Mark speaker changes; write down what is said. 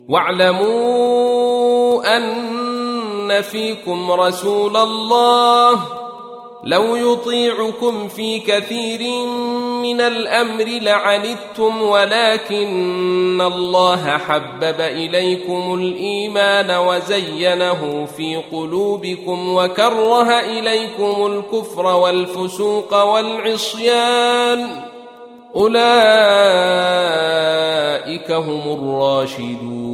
Speaker 1: واعلموا أن فيكم رسول الله لو يطيعكم في كثير من الأمر لعنتم ولكن الله حبب إليكم الإيمان وزينه في قلوبكم وكره إليكم الكفر والفسوق والعصيان أولئك هم الراشدون.